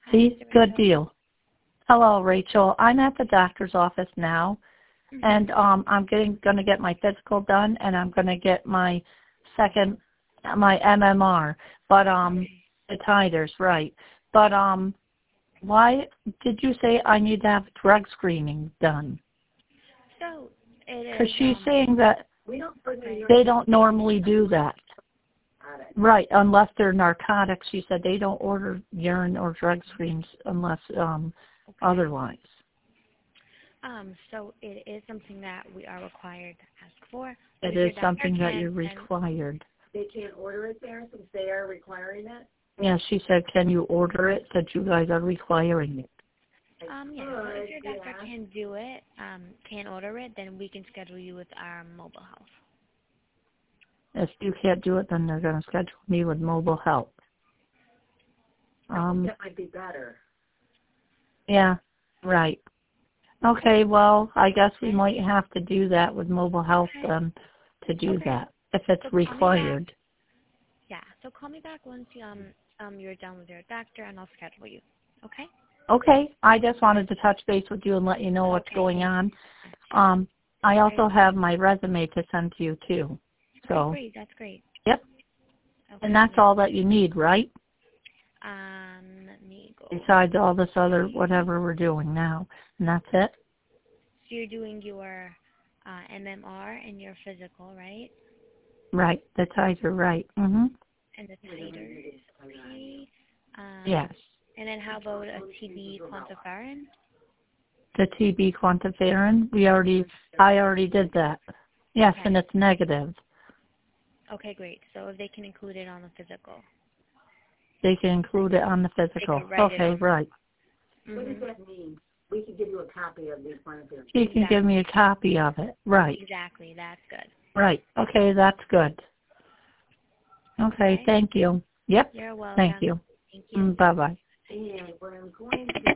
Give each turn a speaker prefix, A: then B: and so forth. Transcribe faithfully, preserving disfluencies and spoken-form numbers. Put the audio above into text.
A: Hi,
B: See,
A: Mister
B: good
A: Rachel.
B: deal. Hello, Rachel. I'm at the doctor's office now,
A: Mm-hmm.
B: and um, I'm getting going to get my physical done, and I'm going to get my second, my M M R. But um, the titers, right? But um, why did you say I need to have drug screening done?
A: So it
B: Because
A: is.
B: she's
A: Um.
B: saying that
C: We don't put the
B: they don't normally do that.
C: on it.
B: Right, unless they're narcotics. She said they don't order urine or drug screens unless um,
A: Okay.
B: otherwise.
A: Um. So it is something that we are required to ask for. But
B: It
A: if your
B: is
A: doctor
B: something that
A: can,
B: you're
A: then
B: required.
C: They can't order it there since they are requiring it?
B: Yeah, she said, can you order it? Said you guys are requiring it.
A: um. Yeah. So if
C: Good,
A: your doctor
C: yeah.
A: can do it, um, can order it, then we can schedule you with our mobile health.
B: If you can't do it, then they're going to schedule me with mobile help.
C: I think
B: Um,
C: that might be better.
B: yeah, right. Okay, well, I guess we might have to do that with mobile health
A: Okay.
B: then to do
A: Okay.
B: that, if it's
A: So call me back.
B: required.
A: Yeah. So call me back once you, um um you're done with your doctor, and I'll schedule you. Okay.
B: Okay, I just wanted to touch base with you and let you know what's
A: Okay.
B: going
A: Thank
B: on.
A: you.
B: Um, I also
A: Great.
B: have my resume to send to you too.
A: Okay.
B: So,
A: Great. That's great.
B: yep,
A: Okay.
B: and that's
A: Yeah.
B: all that you need, right?
A: Um. Let me go.
B: Besides all this other whatever we're doing now. And that's it?
A: So you're doing your uh, M M R and your physical, right?
B: Right. The ties are right. Mhm.
A: And the titers. Okay. Um,
B: Yes.
A: and then how about a T B quantiferin?
B: The T B quantiferin, we already, I already did that. Yes,
A: Okay.
B: and it's negative.
A: Okay, great. So if they can include it on the physical.
B: They can include it on the
A: They
B: physical.
A: could write it
B: Okay,
A: on.
B: right.
C: What does
A: Mhm.
C: that mean? We can give you a copy of the one of them.
B: She can give me a copy of it. Right.
A: Exactly. That's good.
B: Right. Okay, that's good. Okay,
A: Okay.
B: thank you. Yep.
A: You're welcome.
B: Thank you.
A: Thank you.
B: Mm, bye-bye.
C: And what I'm going to